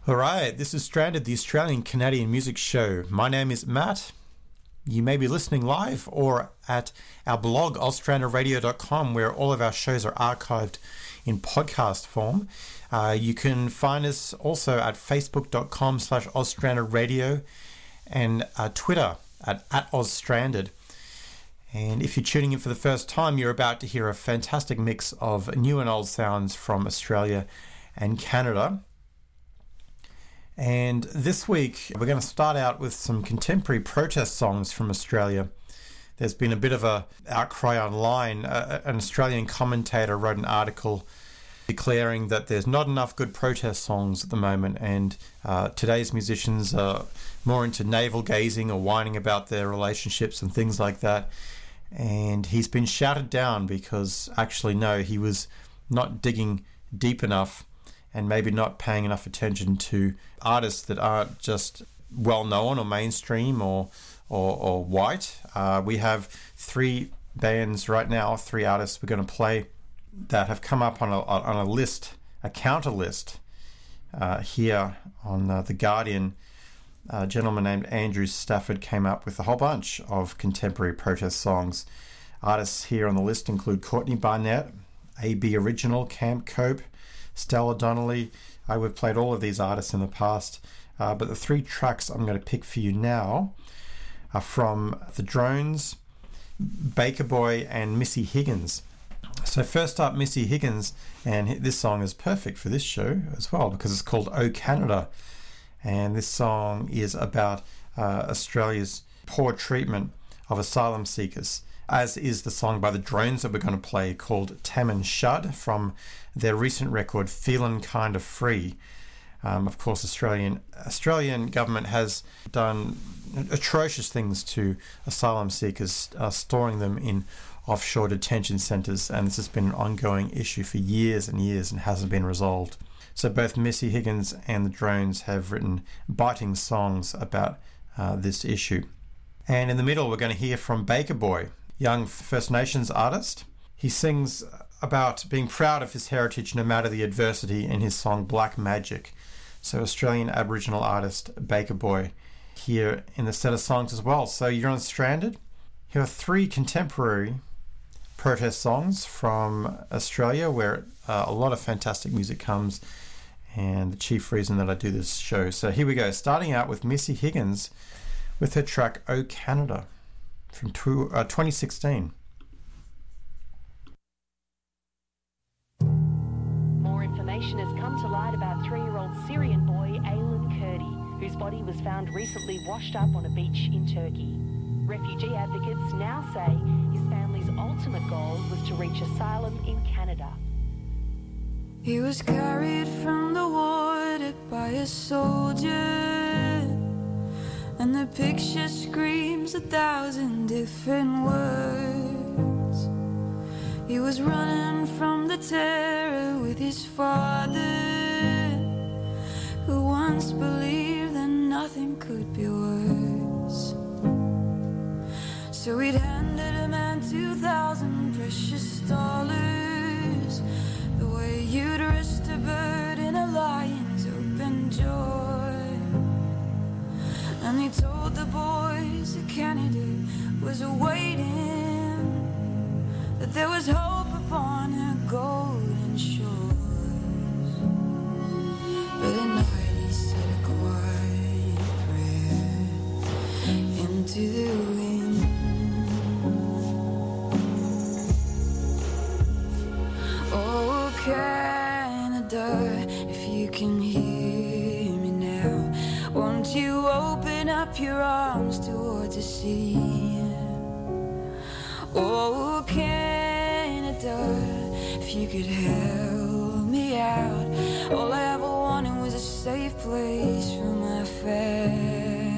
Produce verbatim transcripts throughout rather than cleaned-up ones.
All right, this is Stranded, the Australian Canadian music show. My name is Matt. You may be listening live or at our blog, oz stranded radio dot com, where all of our shows are archived in podcast form. Uh, you can find us also at facebook.com slash ozstrandedradio and uh, Twitter at, at ozstranded. And if you're tuning in for the first time, you're about to hear a fantastic mix of new and old sounds from Australia and Canada. And this week, we're going to start out with some contemporary protest songs from Australia. There's been a bit of a outcry online. Uh, an Australian commentator wrote an article declaring that there's not enough good protest songs at the moment, and uh, today's musicians are more into navel-gazing or whining about their relationships and things like that. And he's been shouted down because, actually, no, he was not digging deep enough and maybe not paying enough attention to artists that aren't just well-known or mainstream or or, or white. Uh, we have three bands right now, three artists we're going to play that have come up on a on a list, a counter list uh, here on uh, The Guardian. A gentleman named Andrew Stafford came up with a whole bunch of contemporary protest songs. Artists here on the list include Courtney Barnett, A B Original, Camp Cope, Stella Donnelly. Uh, we've played all of these artists in the past, uh, but the three tracks I'm going to pick for you now are from The Drones, Baker Boy, and Missy Higgins. So first up, Missy Higgins, and this song is perfect for this show as well because it's called Oh Canada, and this song is about uh, Australia's poor treatment of asylum seekers, as is the song by The Drones that we're going to play called Tam and Shud from their recent record Feelin' Kinda Free. Um, of course, Australian Australian government has done atrocious things to asylum seekers, uh, storing them in offshore detention centres, and this has been an ongoing issue for years and years and hasn't been resolved. So both Missy Higgins and The Drones have written biting songs about uh, this issue. And in the middle, we're going to hear from Baker Boy, young First Nations artist. He sings about being proud of his heritage no matter the adversity in his song Black Magic. So Australian Aboriginal artist Baker Boy here in the set of songs as well. So you're on Stranded. Here are three contemporary protest songs from Australia where uh, a lot of fantastic music comes, and the chief reason that I do this show. So here we go, starting out with Missy Higgins with her track Oh Canada from two, uh, twenty sixteen. More information has come to light about three-year-old Syrian boy Aylan Kurdi, whose body was found recently washed up on a beach in Turkey. Refugee advocates now say his family's ultimate goal was to reach asylum in Canada. He was carried from the water by a soldier, and the picture screams a thousand different words. He was running from the terror with his father, who once believed that nothing could be worse. So he'd handed a man two thousand precious dollars, the way you'd risk a bird in a lion's open jaw. And he told the boys that Canada was awaiting, that there was hope upon her golden shores. But at night he said a quiet prayer into the wind. Oh, Canada, if you can hear me now, won't you open up your arms towards the sea? Oh, Canada, if you could help me out, all I ever wanted was a safe place for my family.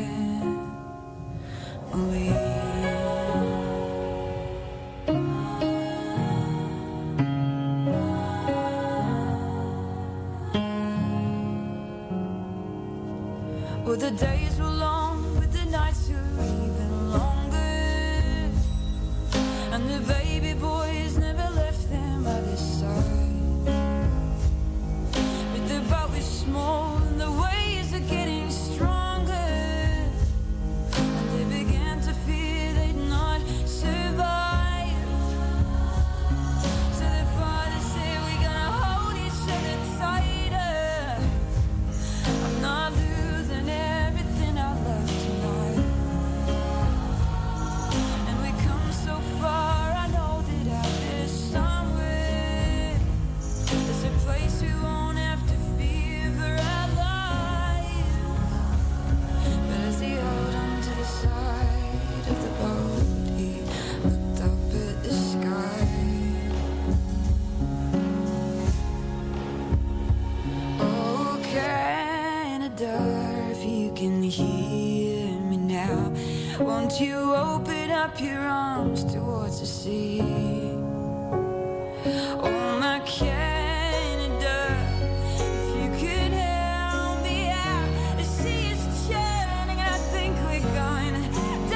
Well, the days were long, but the nights were even longer, and the baby boys never left their mother's side. But the boat was small and the way wonder if you can hear me now. Won't you open up your arms towards the sea? Oh, my Canada, if you could help me out. The sea is churning, I think we're going to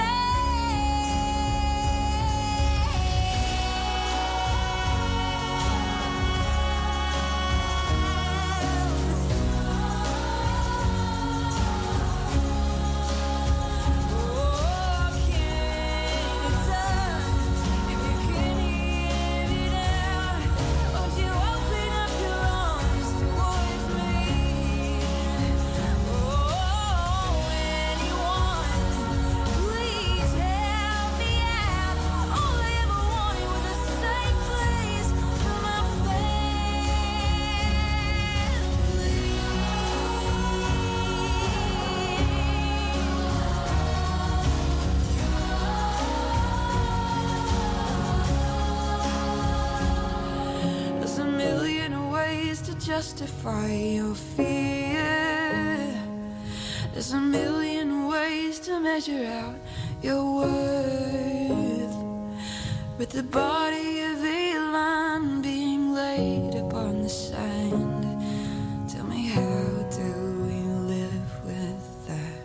justify your fear. There's a million ways to measure out your worth. With the body of a lion being laid upon the sand, tell me, how do we live with that?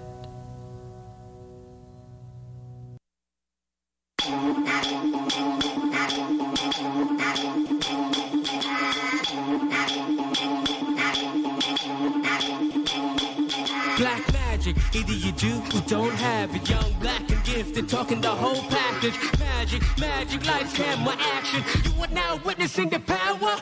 Black magic, either you do or don't have it. Young, black and gifted, talking the whole package. Magic, magic, lights, camera, action. You are now witnessing the power.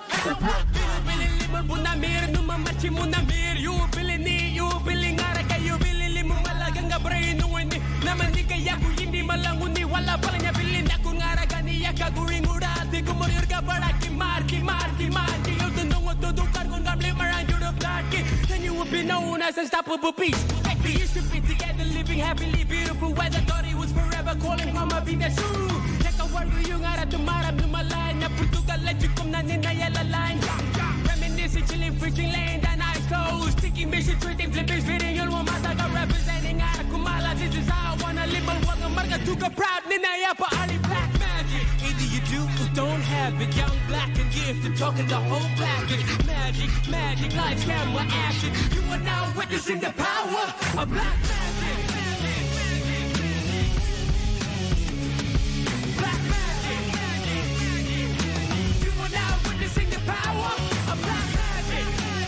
You really need, you really ngara you really limu malaganga brain nuwani. Naman di kaya ko hindi malanguni wala pala niya bilin ako ngara kaniya kaguring urate kumurir ka para kimar kimar kimar. You don't know what to do kargon gamble around Europe darky. Then you will be known as unstoppable beast. We used to be together, living happily, beautiful weather. Thought it was forever, calling mama Pinasuru. Neka waru yung ara tumarap numalan na Portugal at yukom na ninayala line. Reminiscing, chilling, fishing lane, that eyes closed. Sticky mission, twisting, flipping, spitting, you'll want my representing ara kumala. This is how I wanna live, but wag ang marga tuka proud. Ninaya pa ali black magic. Either you do or don't have it. Young, black and gifted, talking the whole package. Magic, magic, lights, camera, action. You are now witnessing the power of black magic. Black magic. You are now witnessing the power of black magic.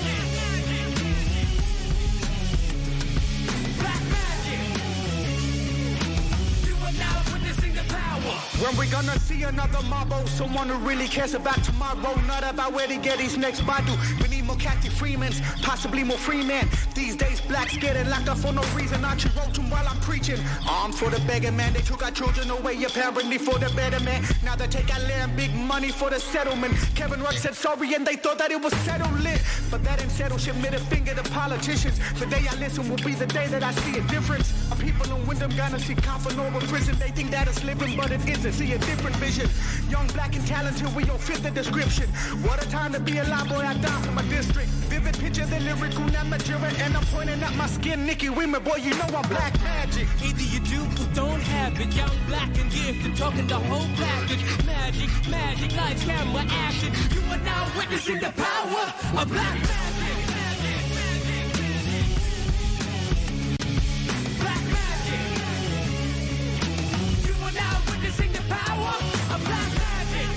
Black magic. You are now witnessing the power. When we gonna see another Marbo, someone who really cares about tomorrow, not about where to get his next Badu. We need more Kathy Freemans, possibly more free men. These days, blacks getting locked up for no reason. Archie wrote him while I'm preaching. Armed for the beggar man, they took our children away apparently for the better man. Now they take our land, big money for the settlement. Kevin Rudd said sorry and they thought that it was settled lit. But that ain't settled shit, middle finger to politicians. The day I listen will be the day that I see a difference. Our people in Wyndham gonna see Coffin or prison. They think that it's living, but it isn't. See a different vision. Young, black and talented, we don't fit the description. What a time to be alive, boy, I die for my district. Vivid picture, the lyrical Namatjira, and I'm pointing at my skin, Nicky Wimmer, boy, you know I'm black magic. Either you do or don't have it. Young, black and gifted, talking the whole package. Magic, magic, lights, camera, action. You are now witnessing the power of black magic. Black magic. You are now witnessing the power of black magic.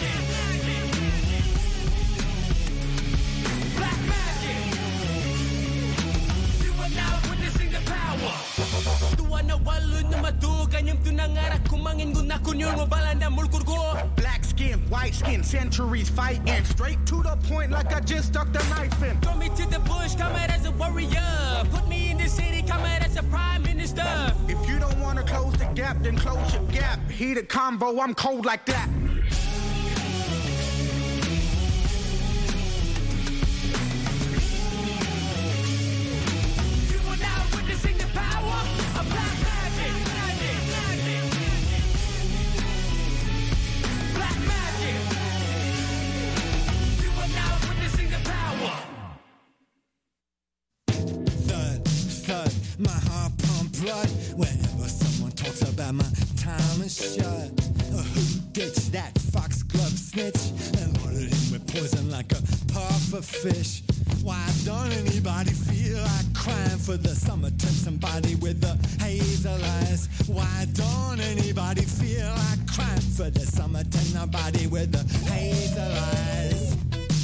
Black magic. You are now witnessing the power. Tuwa na walo na madugan yung tunangarak kumangin guna kunyol mo bala na mulkur ko. Black skin, white skin, centuries fighting. Straight to the point like I just stuck the knife in. Throw me to the bush, come out as a warrior. Put me in the city, come out as a prime minister. If you don't wanna close the gap, then close your gap. Heated combo, I'm cold like that. You are now witnessing the power of black magic. Black magic. You are now witnessing the power. Thud. my heart pump blood whenever someone talks about my time is shut. Uh, who ditched that foxglove snitch and loaded him with poison like a puffer fish? Why don't anybody feel like crying for the summertime somebody with the hazel eyes? Why don't anybody feel like crying for the summertime nobody with the hazel eyes?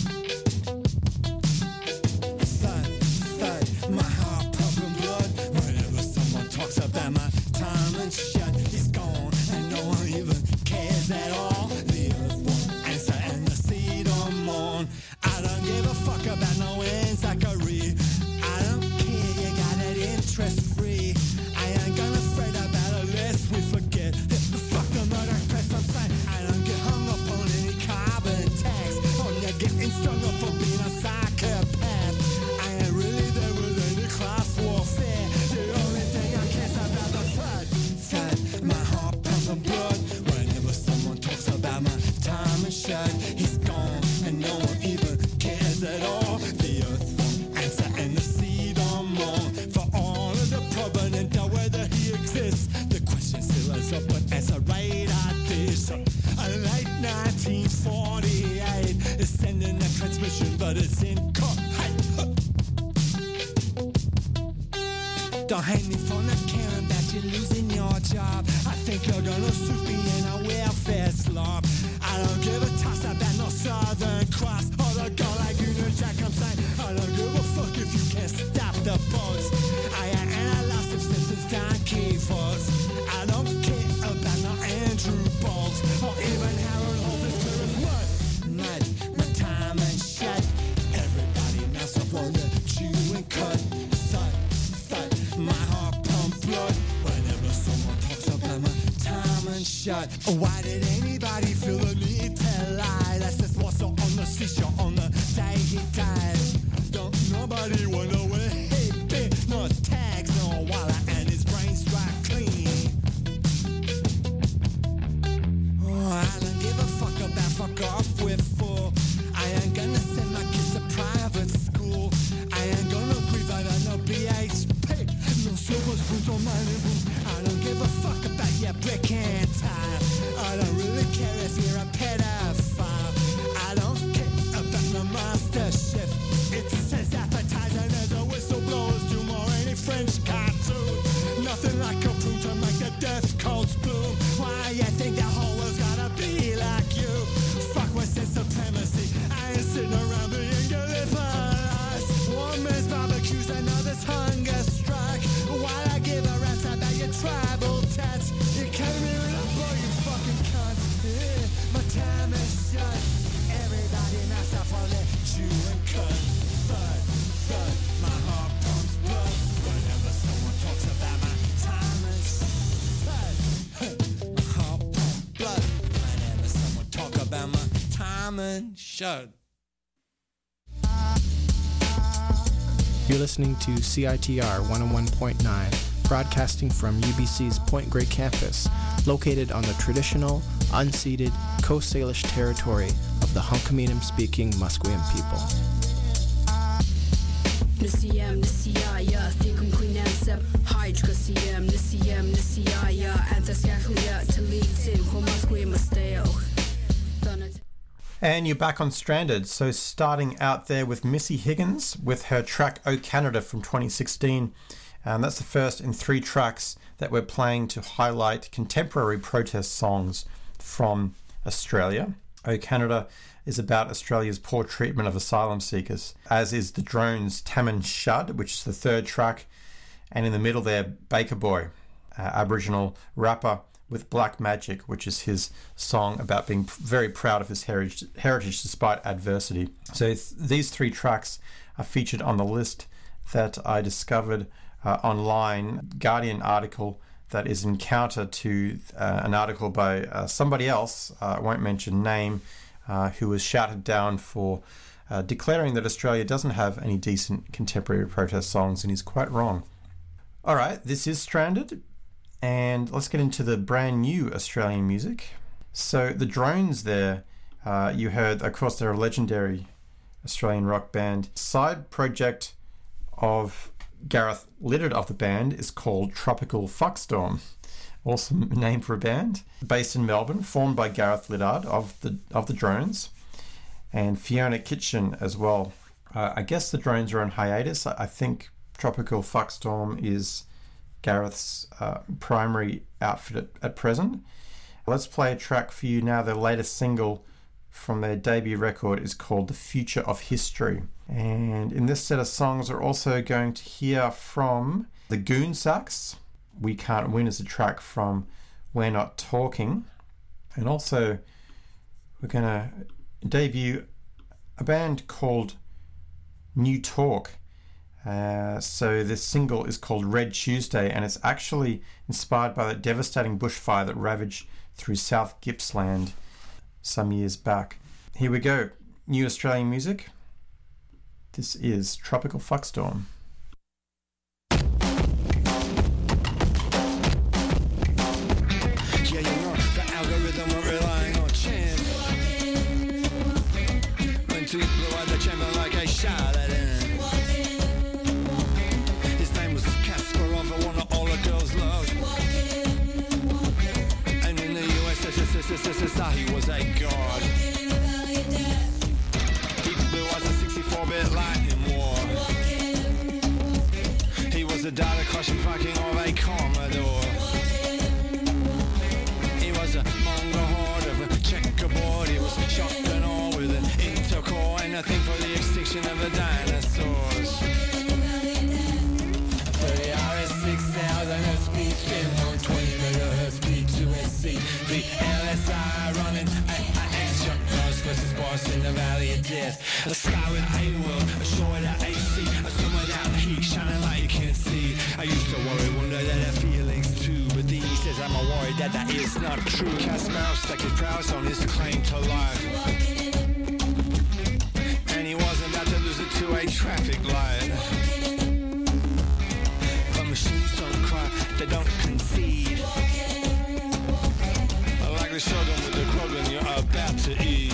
Thud, thud, my heart pumping blood whenever someone talks about my time and shut. He's gone and no one even cares at all. The earth won't answer and the sea don't mourn. I don't give a fuck about no Zachary. I don't care, you got it interest free. I ain't gonna fret about it lest we forget. Fuck the murder press, I'm saying I don't get hung up on any carbon tax. Oh, you're getting strung up for being a psychopath. I ain't really there with any class warfare. The only thing I care about the thud, thud, my heart pumping blood whenever someone talks about my time and shut. He's gone and no one even cares at all. The earth won't answer and the sea don't mourn for all of the provenance of whether he exists. The question still is up, but as a radar dish. A late nineteen forty-eight is sending a transmission, but it's in cut. Hey, huh. Don't hate me for not caring that you're losing your job. I think you're gonna sue me in a welfare slop. I don't give a toss about no Southern Cross or the girl like Union Jack. I'm saying I don't give a fuck if you can't stop the boats. I ain't analyzed if Simpsons donkey falls. I don't care about no Andrew Bolts or even Harold Holt as clear as mud. Mud, my time and shut. Everybody mess up on the chew and cut. Thud, thud, my heart pump blood whenever someone talks about my time and shut. Why did anybody feel the need to lie? That's just what's on the seashore on the day he died. Don't nobody wanna where he been. No tags, no wallet, and his brain's dry clean. Oh, I don't give a fuck about fuck off with fool. I ain't gonna send my kids to private school. I ain't gonna grieve over no B H P. No silver spoons or mining booms. I don't give a fuck about your brick and tile. I don't really care if you're a pedophile. I don't care about the master chef. It says appetizer, there's a whistleblowers do more any French cartoon. Nothing like a prune to make the death codes bloom. Why you think the whole world's gotta be like you? Fuck Western supremacy. I ain't sitting around being delivered. One man's barbecues, another's hunger strike. Why I give a rat's about your tribal tats? You came here and I blow you fucking cunt. Yeah, my time is shut. Everybody mess up on it, chew and cut. Thud, thud, my heart pumps blood whenever someone talks about my time is shut. My heart pumps blood whenever someone talk about my time and shut. You're listening to C I T R one oh one point nine, broadcasting from U B C's Point Grey campus, located on the traditional, unceded Coast Salish territory of the Hunkaminam-speaking Musqueam people. Nisiyam nisiyaya thikum queenansep hydra siyam nisiyam nisiyaya antaskaklia talitin homasqueam masteo. And you're back on Stranded. So starting out there with Missy Higgins with her track "Oh Canada" from twenty sixteen. And that's the first in three tracks that we're playing to highlight contemporary protest songs from Australia. "Oh Canada" is about Australia's poor treatment of asylum seekers, as is The Drones' Taman Shud, which is the third track. And in the middle there, Baker Boy, uh, Aboriginal rapper with Black Magic, which is his song about being very proud of his heritage, heritage despite adversity. So th- these three tracks are featured on the list that I discovered uh, online, Guardian article that is in counter to uh, an article by uh, somebody else, uh, I won't mention name, uh, who was shouted down for uh, declaring that Australia doesn't have any decent contemporary protest songs, and he's quite wrong. All right, this is Stranded, and let's get into the brand new Australian music. So The Drones there, uh, you heard, of course, they're a legendary Australian rock band, side project of Gareth Liddard of the band is called Tropical Fuckstorm. Awesome name for a band. Based in Melbourne, formed by Gareth Liddard of the of the Drones and Fiona Kitchen as well. Uh, I guess the Drones are on hiatus. I, I think Tropical Fuckstorm is Gareth's uh, primary outfit at, at present. Let's play a track for you now. Their latest single from their debut record is called The Future of History. And in this set of songs, we're also going to hear from the Goon Sax. We Can't Win is a track from We're Not Talking. And also, we're going to debut a band called New Talk. Uh, so this single is called Red Tuesday, and it's actually inspired by the devastating bushfire that ravaged through South Gippsland some years back. Here we go. New Australian music. This is Tropical Fuckstorm. Yeah, you know, the algorithm are relying on chance. When two blew out the chamber like a charlatan. His name was Kasparov, one of all the girls loved. And in the U S S R he was a god. He blew out the sixty-four-bit lightning war. He was a data crushing fucking of a Commodore. He was a mongol horde of a checkerboard. He was shocked and all with an intercore and nothing for the extinction of the dinosaurs. For the R S six thousand Hertz speed, spin on twenty megahertz speed to S C. The L S I running A I X Chuck Norris versus boss in the Valley of Death. A sky with a world, a shore without A C, a sun without heat, shining like you can't see. I used to worry, wonder that I have feelings too, but then he says I'm a worry that that is not true. Kasparov stuck his prowess on his claim to life, and he wasn't about to lose it to a traffic light. But machines don't cry, they don't concede. Like the shogun with the Krogan you're about to eat.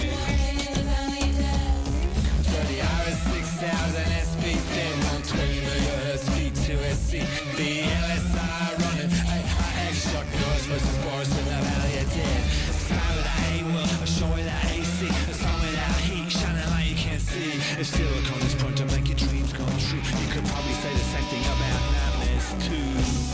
thirty R S six thousand S P, then on twenty megahertz speed to S C. The L S I running A I X Chuck Norris versus Boris in the Valley of Death. A sky without A world, a shore without A C, a sun without heat, shining like you can't see. If silicon is prone to make your dreams come true, you could probably say the same thing about nightmares too.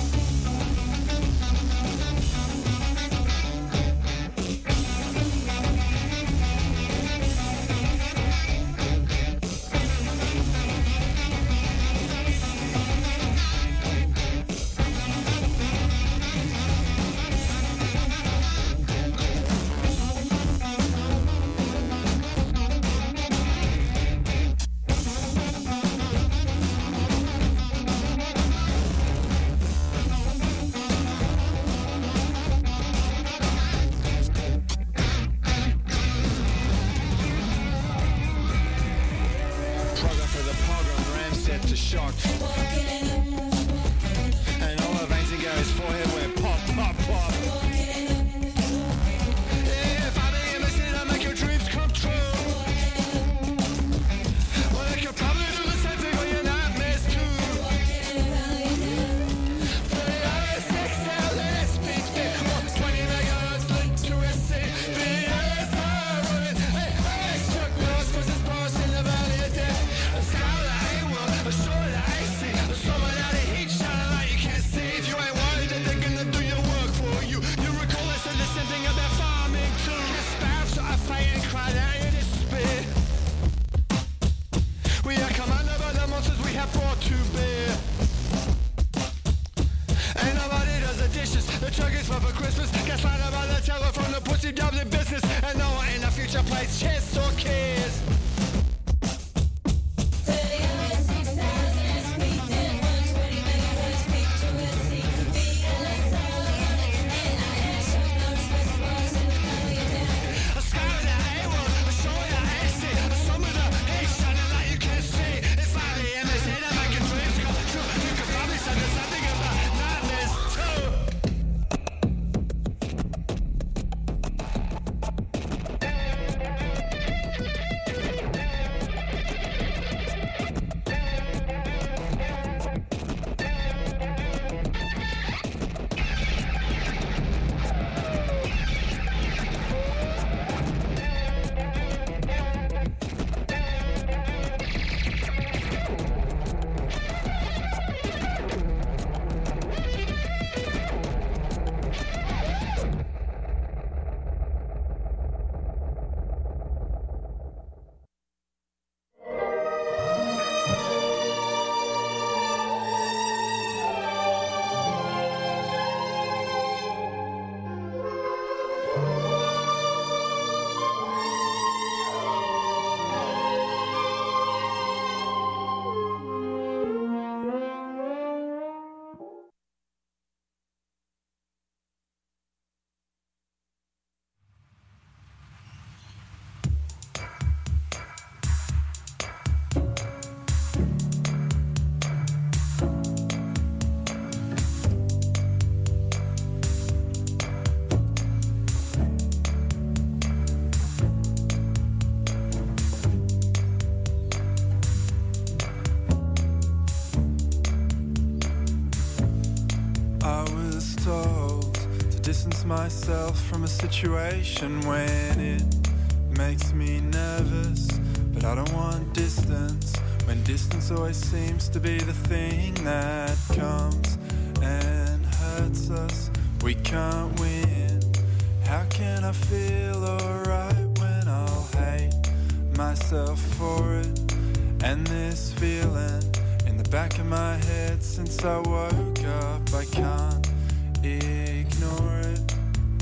distance myself from a situation when it makes me nervous, but I don't want distance, when distance always seems to be the thing that comes and hurts us. We can't win. How can I feel alright when I'll hate myself for it? And this feeling in the back of my head since I woke up, I can't ignore it.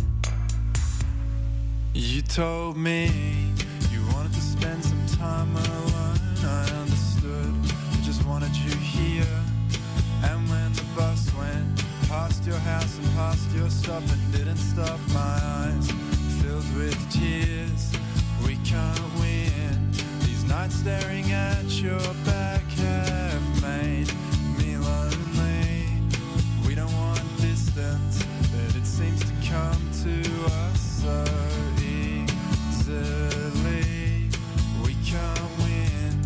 You told me you wanted to spend some time alone. I understood, I just wanted you here. And when the bus went past your house and past your stop and didn't stop, my eyes filled with tears. We can't win. These nights staring at your back have made me lonely. We don't want distance, but it seems to come to us so easily. We can't win.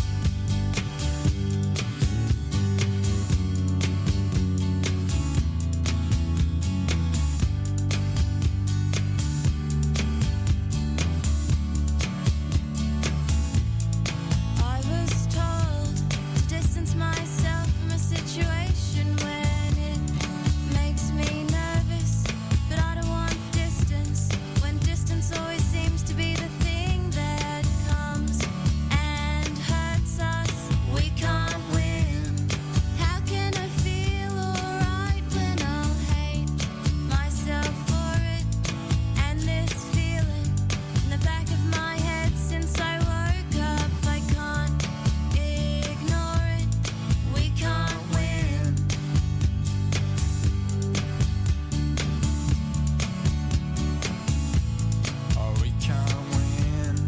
I was told to distance myself from a situation when it makes me nervous, but I don't want distance, when distance always seems to be the thing that comes and hurts us. We can't win. How can I feel alright when I'll hate myself for it? And this feeling in the back of my head since I woke up, I can't ignore it. We can't win. Oh, we can't win.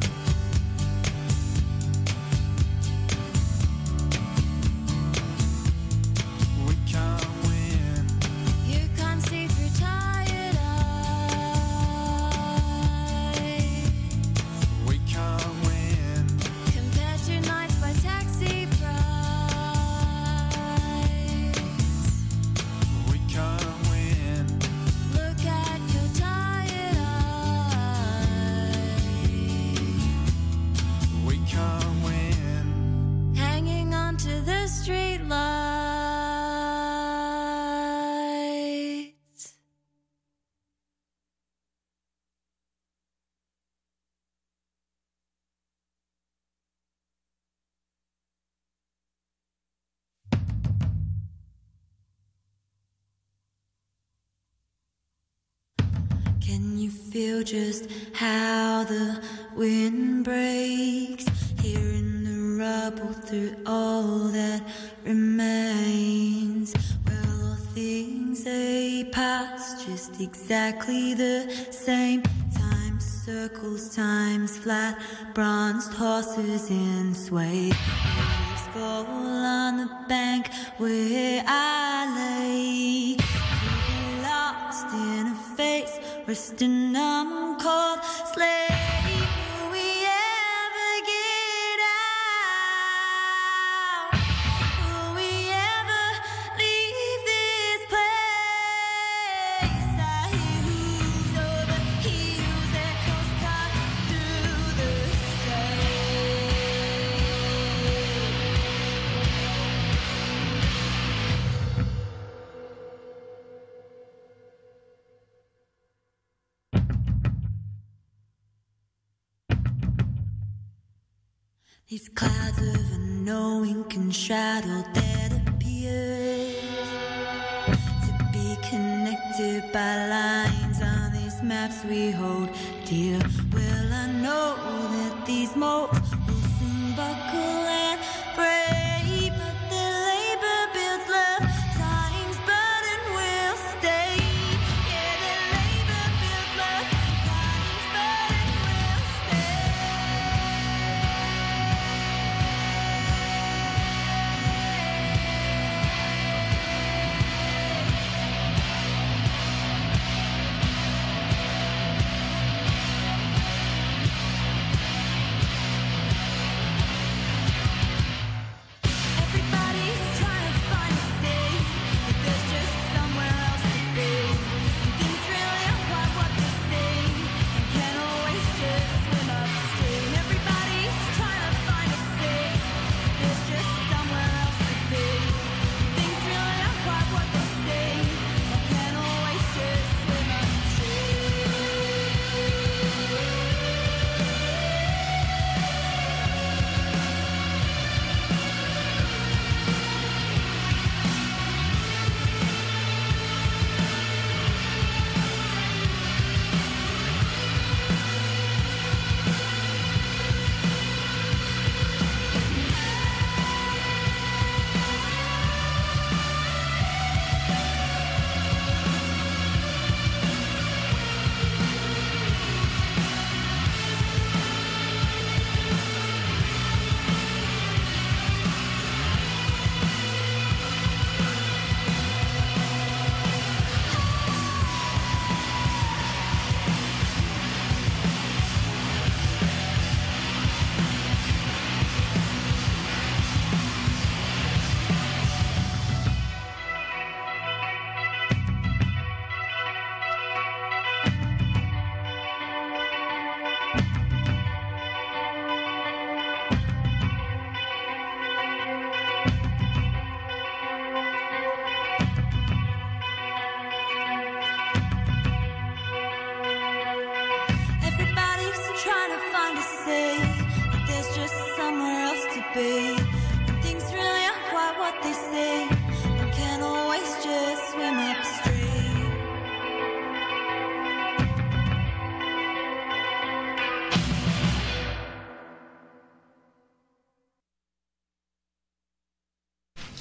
We can't win. You can't see through tired eyes. We can't win. Compared to nights by taxi price. We can't win. Look at your tired eyes. We can't win. Hanging on to the street lights. Can you feel just how the wind breaks here in the rubble through all that remains? Well, all things they pass just exactly the same. Time circles, time's flat, bronzed horses in sway. Leaves fall on the bank where I lay. To be lost in a face, resting numb, cold slave. Will we ever get out? Will we ever leave this place? I hear hooves over heels, echoes cut through the These clouds of unknowing can shadow that appears to be connected by lines on these maps we hold dear. Well, I know that these molds will soon buckle and break, but the labor builds love. Time's burden will stay. Yeah, the labor builds love. Time's burden will stay.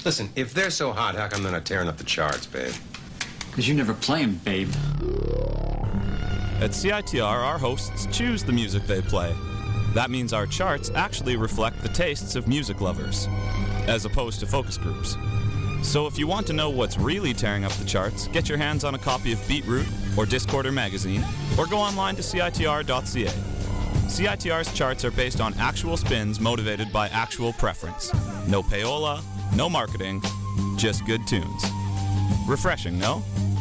Listen, if they're so hot, how come they're not tearing up the charts, babe? Because you never play them, babe. At C I T R, our hosts choose the music they play. That means our charts actually reflect the tastes of music lovers, as opposed to focus groups. So if you want to know what's really tearing up the charts, get your hands on a copy of Beatroot or Discorder magazine, or go online to C I T R dot C A. C I T R's charts are based on actual spins motivated by actual preference. No payola, no marketing, just good tunes. Refreshing, no?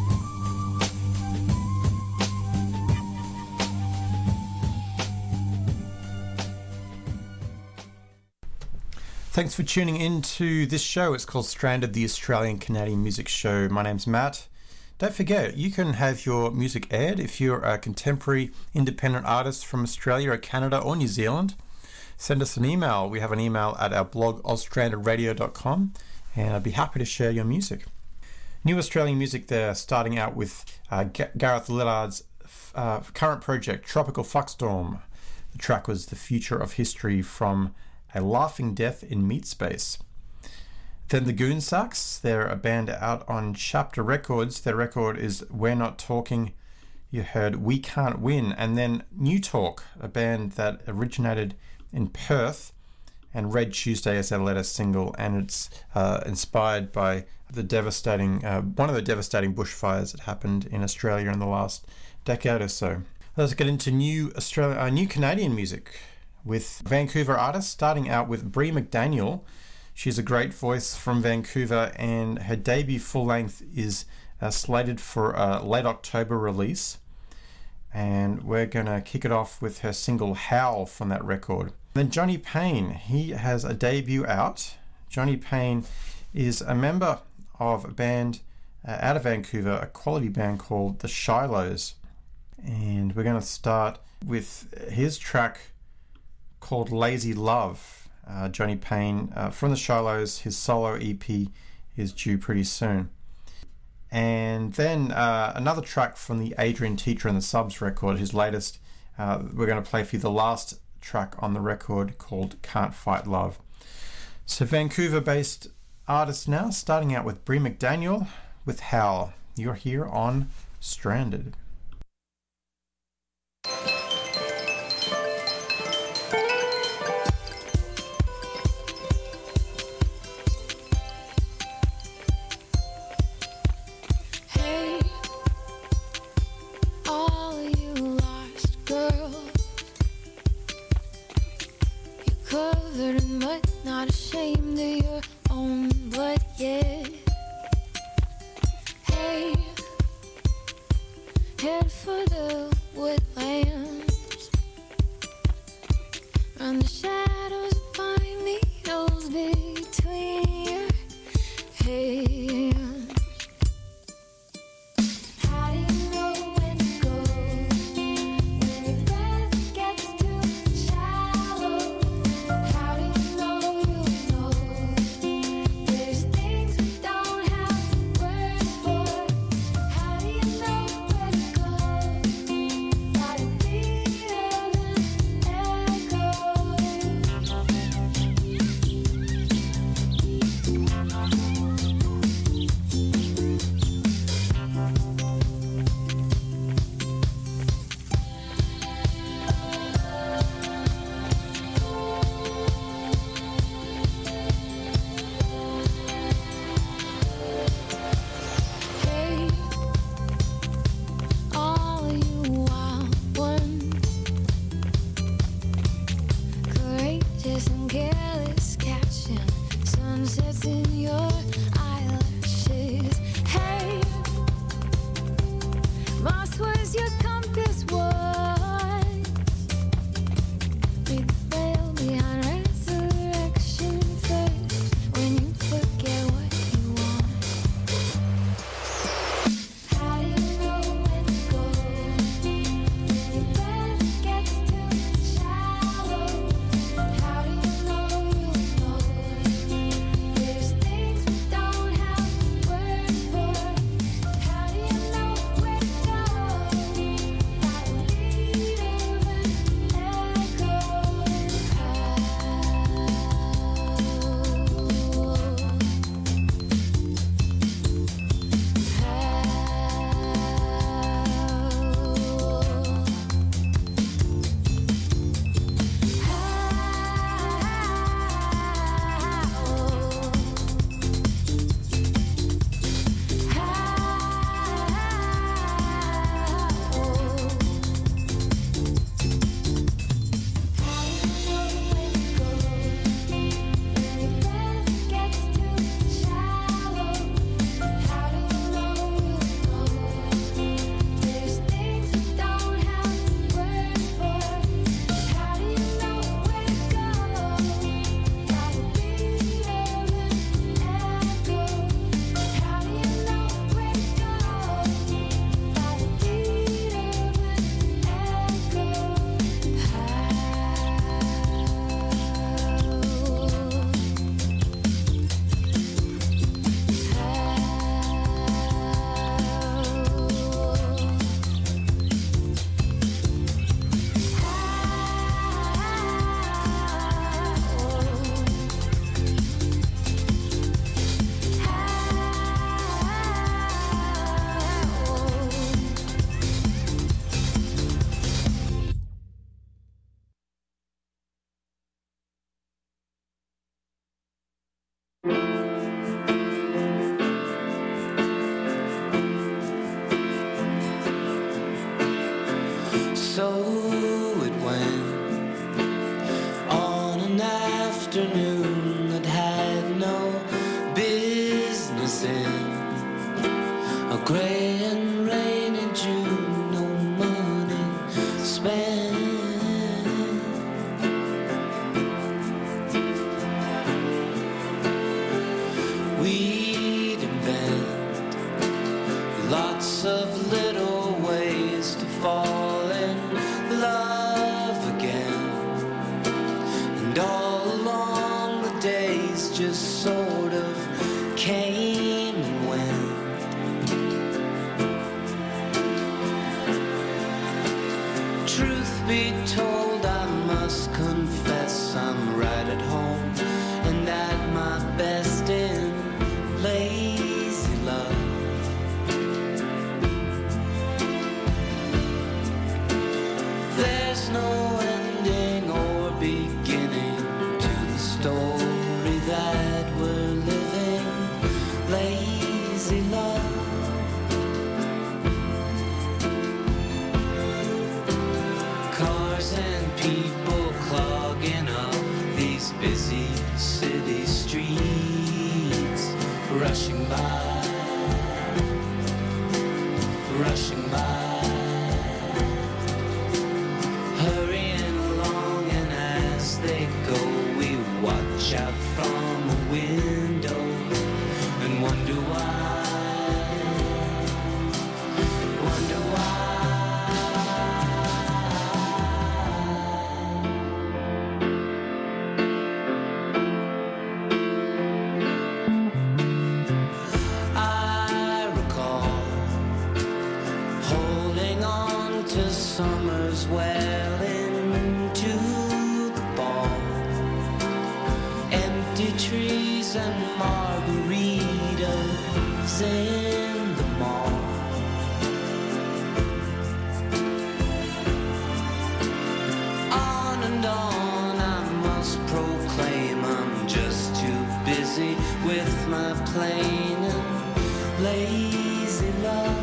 Thanks for tuning in to this show. It's called Stranded, the Australian Canadian Music Show. My name's Matt. Don't forget, you can have your music aired if you're a contemporary independent artist from Australia or Canada or New Zealand. Send us an email. We have an email at our blog, oz stranded radio dot com, and I'd be happy to share your music. New Australian music there, starting out with uh, G- Gareth Lillard's uh, current project, Tropical Fuckstorm. The track was The Future of History from A Laughing Death in Meat Space. Then the Goonsacks, they're a band out on Chapter Records. Their record is We're Not Talking. You heard We Can't Win. And then New Talk, a band that originated in Perth, and Red Tuesday as their latest single, and it's uh, inspired by the devastating, uh, one of the devastating bushfires that happened in Australia in the last decade or so. Let's get into new Australia, uh, new Canadian music with Vancouver artists, starting out with Brie McDaniel. She's a great voice from Vancouver, and her debut full-length is uh, slated for a late October release. And we're going to kick it off with her single Howl from that record. Then Johnny Payne, he has a debut out. Johnny Payne is a member of a band uh, out of Vancouver, a quality band called The Shilohs. And we're going to start with his track called Lazy Love. Uh, Johnny Payne uh, from the Shilohs. His solo E P is due pretty soon. And then uh, another track from the Adrian Teacher and the Subs record, his latest. Uh, we're going to play for you the last track on the record called Can't Fight Love. So Vancouver-based artists now, starting out with Brie McDaniel with Howl. You're here on Stranded. Covered in mud, not ashamed of your own blood, yeah. Hey, head for the woodlands. Run the shadows of pine needles between your hands. How do you know when to go? When your breath gets too shallow. How do you know you know? There's things we don't have words for. How do you know where to go? Gotta be there and echo. again. A grey and rainy June, no money spent. We'd invent lots of little ways to fall in love again. And all along the days just sort of came and went. Truth be told, I must confess I'm right at home and at my best in lazy love. There's no ending or beginning to the story that we're living, lazy love. Cars and people clogging up these busy city streets, rushing by, rushing by. Hurrying along, and as they go, we watch out from a window and wonder why, wonder why. I recall holding on to summers well into the ball, empty trees and margaritas in the mall. On and on I must proclaim I'm just too busy with my plain and lazy love.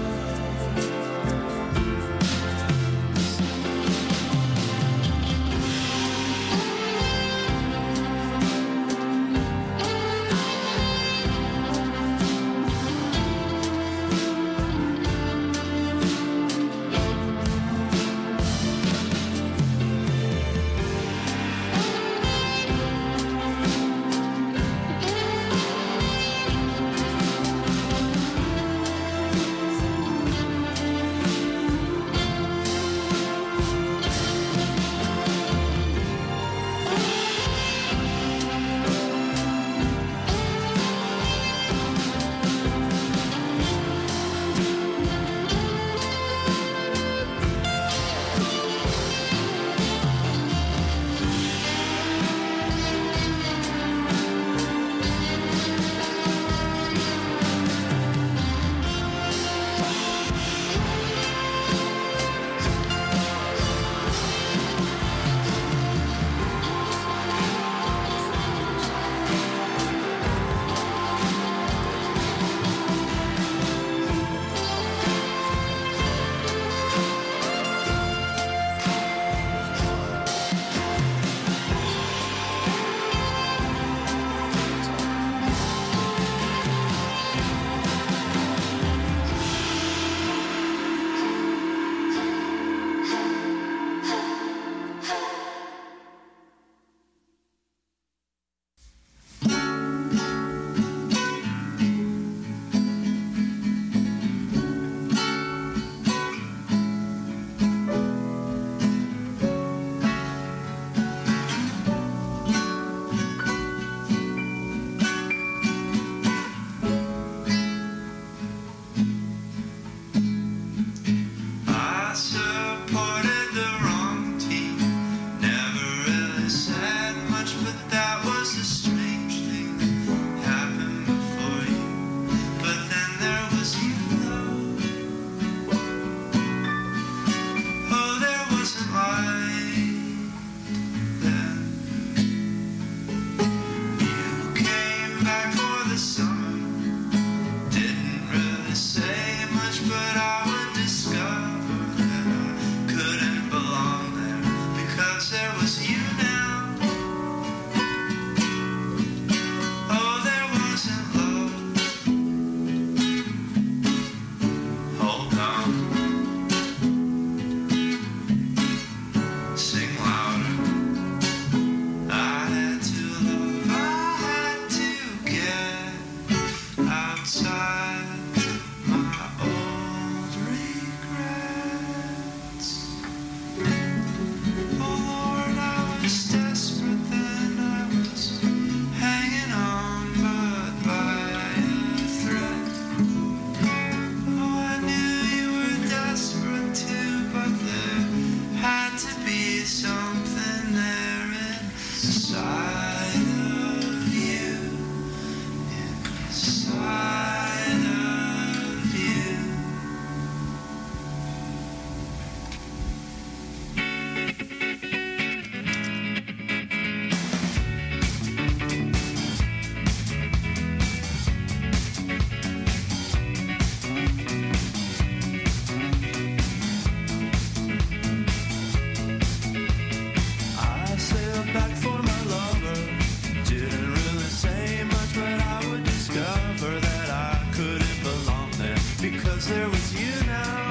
answer was you now.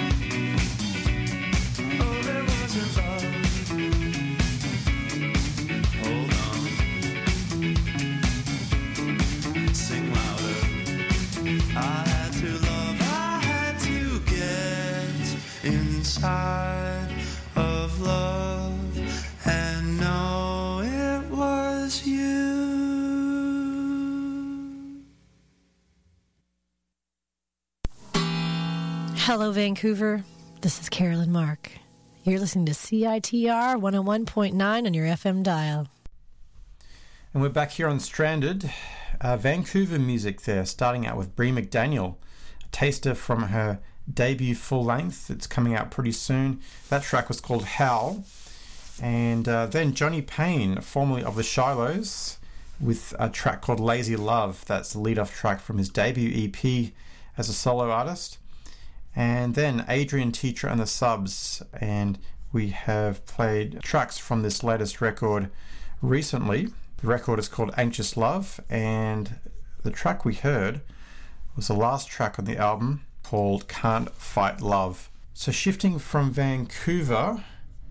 Oh, there was a love. Hold on. Sing louder. I had to love, I had to get inside of love and know it was you. Hello, Vancouver. This is Carolyn Mark. You're listening to C I T R one oh one point nine on your F M dial. And we're back here on Stranded. Uh, Vancouver music there, starting out with Brie McDaniel, a taster from her debut full length. It's coming out pretty soon. That track was called Howl. And uh, then Johnny Payne, formerly of the Shilohs, with a track called Lazy Love. That's the lead-off track from his debut E P as a solo artist. And then Adrian Teacher and the Subs, and we have played tracks from this latest record recently. The record is called Anxious Love, and the track we heard was the last track on the album called Can't Fight Love. So shifting from Vancouver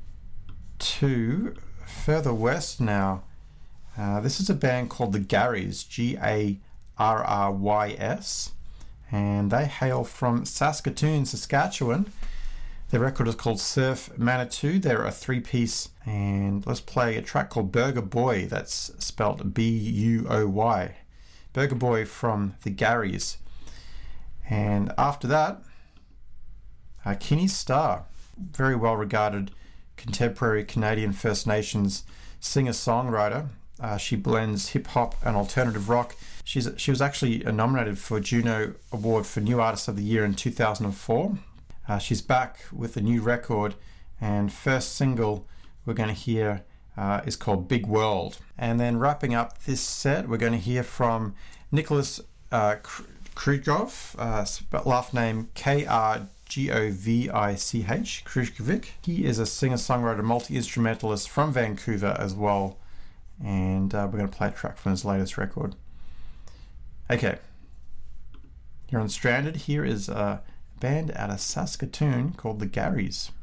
to further west now, uh, this is a band called the Garrys, G A R R Y S. And they hail from Saskatoon, Saskatchewan. Their record is called Surf Manitou. They're a three-piece, and let's play a track called Burger Boy. That's spelled B U O Y. Burger Boy from the Garrys. And after that, uh, Kinney Starr, very well-regarded contemporary Canadian First Nations singer-songwriter. Uh, she blends hip-hop and alternative rock. She's She was actually nominated for a Juno Award for New Artist of the Year in two thousand four. Uh, she's back with a new record, and first single we're going to hear uh, is called Big World. And then wrapping up this set, we're going to hear from Nicholas uh, Krujkov, uh, last name K R G O V I C H, Krujkovic. He is a singer-songwriter, multi-instrumentalist from Vancouver as well, and uh, we're going to play a track from his latest record. Okay, you're on Stranded. Here is a band out of Saskatoon called the Garrys.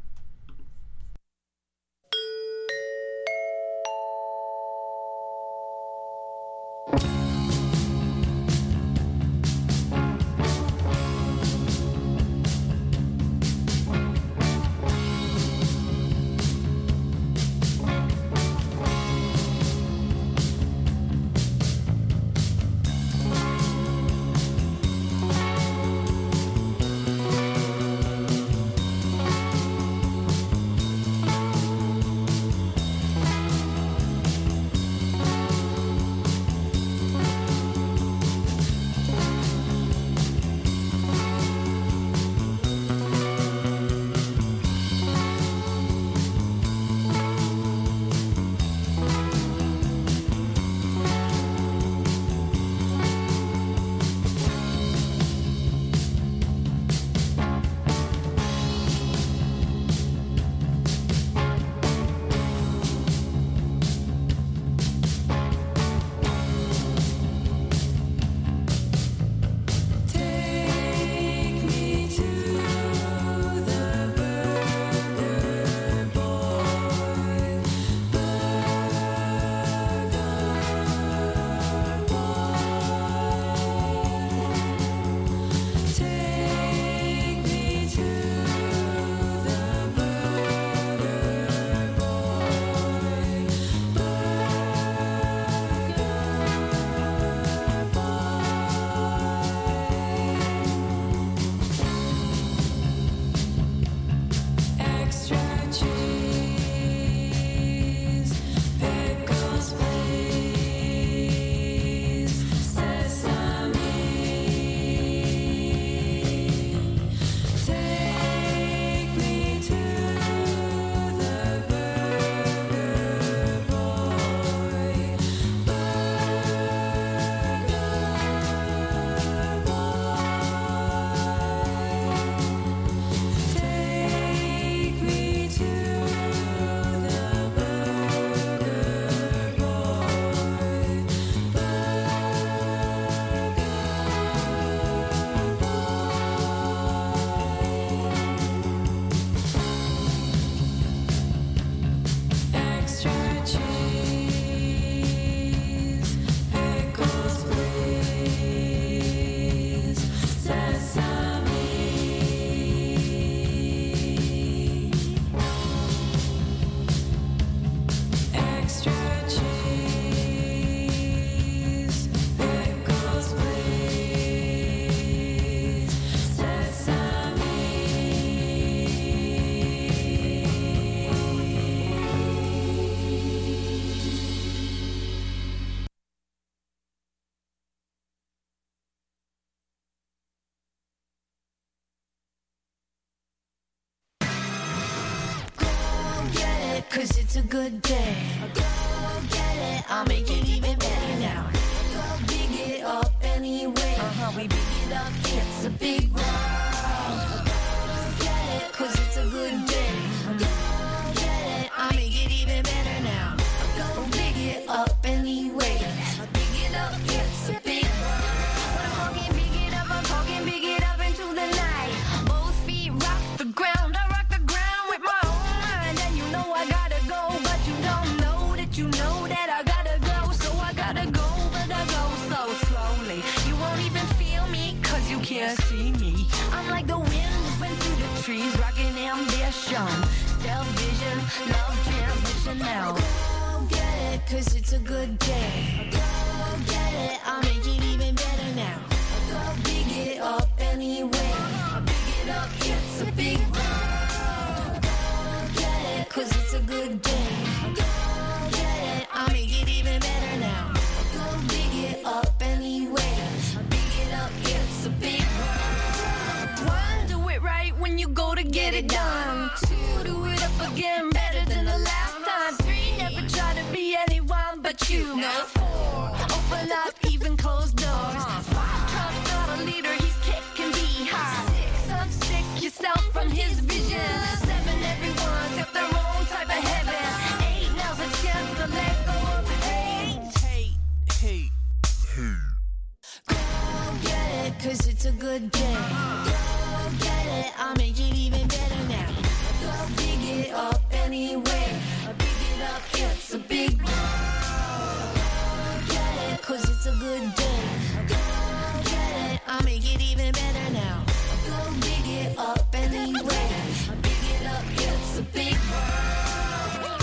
good day. Go get it, I'll make it even better now. Go big it up anyway. Uh-huh, we big it up, it's a big world. Go get it, cause it's a good day. Go get it, I'll make it even better now. Go big it up anyway. Big it up, it's a big world. When I'm talking big it up, I'm talking big it up into the night. Both feet rock the ground, I rock the ground with my own mind. And you know I gotta go, but you don't know that you know that I gotta go. So I gotta go, but I go so slowly. You won't even feel me, cause you can't see me. I'm like the wind moving through the trees, rocking ambition. Self-vision, love transmission now. Go get it, cause it's a good day. Go get it, I'll make it even better now. Go big it up anyway. Big it up, it's a big world. Go get it, cause it's a good day. Go get it, I'll make it even better now. Go big it up anyway. Big it up, it's a big world. One, do it right when you go to get it done. Two, do it up again better than the last time. Three, never try to be anyone but you. Four, open up even closed doors. Five, Trump's not a leader, he's kicking behind. Six, unstick yourself from his vision. Seven, everyone's got their own type of heaven. Eight, now's a chance to let go of hate. Hate, hate, hate. Go get it, cause it's a good day. Go get it, I'll make it even better now. Go big it up anyway. Big it up, it's a big world. Go get it, cause it's a good day. Go get it, I'll make it even better now. Go big it up anyway. Big it up, it's a big world.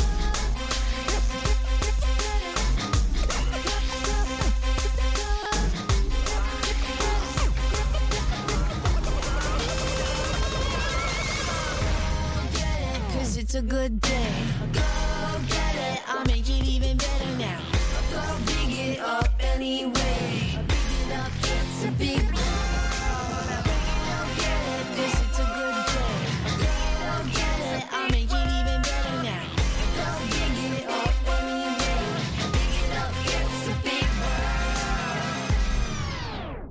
Cause it's a good day. Go get it, I'll make it even better now. Go big it up anyway. Big it up, it's a big world. Go get it, cause it's a good day. Go get it, I'll make it even better now. Go big it up anyway. Big it up, it's a big world.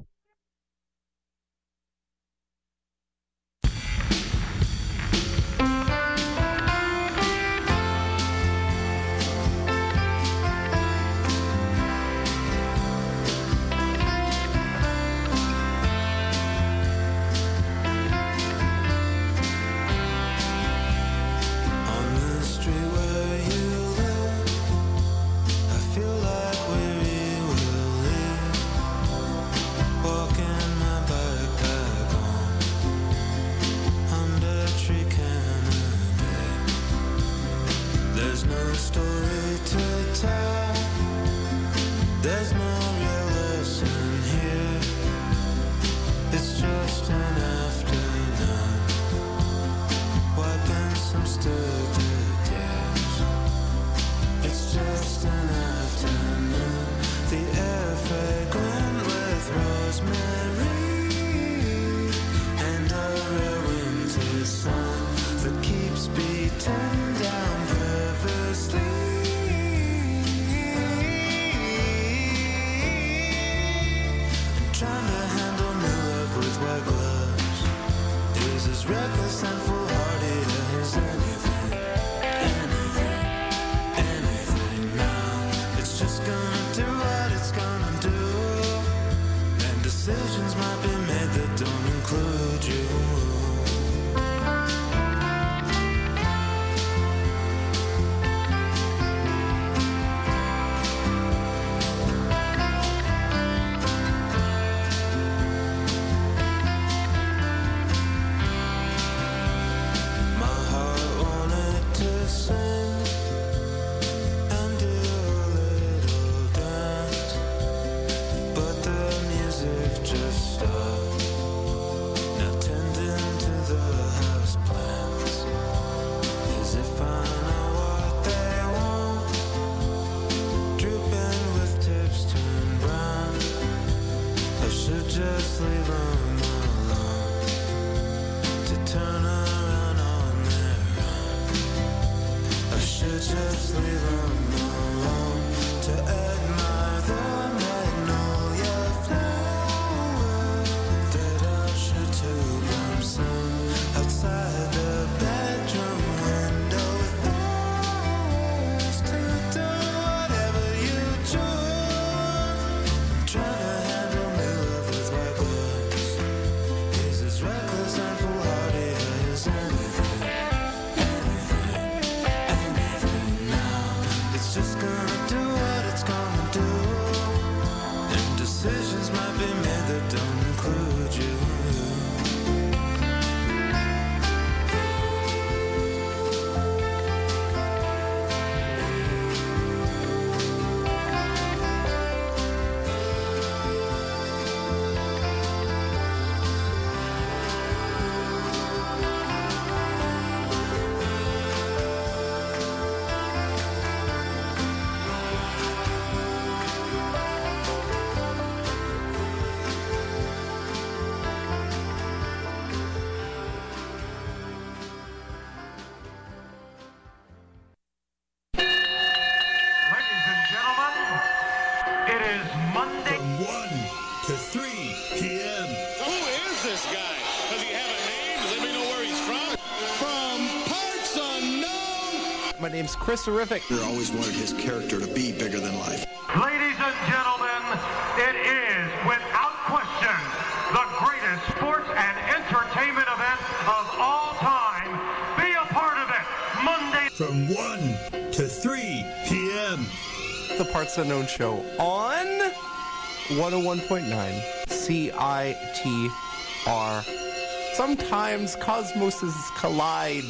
name's Chris Horrific. He always wanted his character to be bigger than life. Ladies and gentlemen, it is, without question, the greatest sports and entertainment event of all time. Be a part of it, Monday. From one to three p.m. The Parts Unknown Show on one oh one point nine C I T R. Sometimes cosmoses collide.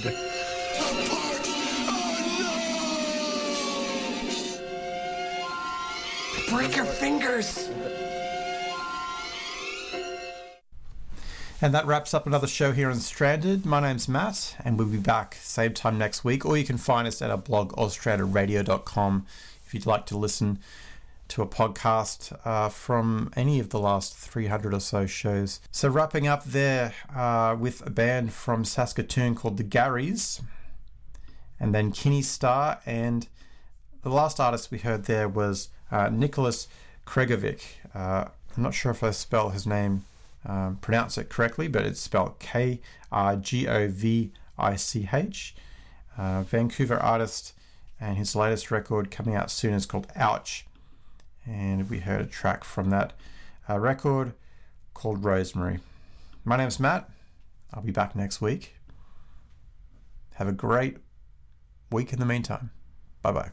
Break your fingers. And that wraps up another show here on Stranded. My name's Matt, and we'll be back same time next week. Or you can find us at our blog, oz stranded radio dot com, if you'd like to listen to a podcast uh, from any of the last three hundred or so shows. So wrapping up there uh, with a band from Saskatoon called the Garys, and then Kinney Star, and the last artist we heard there was uh, Nicholas Kregovic. Uh, I'm not sure if I spell his name, um, pronounce it correctly, but it's spelled K R G O V I C H. Uh, Vancouver artist, and his latest record coming out soon is called Ouch. And we heard a track from that uh, record called Rosemary. My name's Matt. I'll be back next week. Have a great week in the meantime. Bye-bye.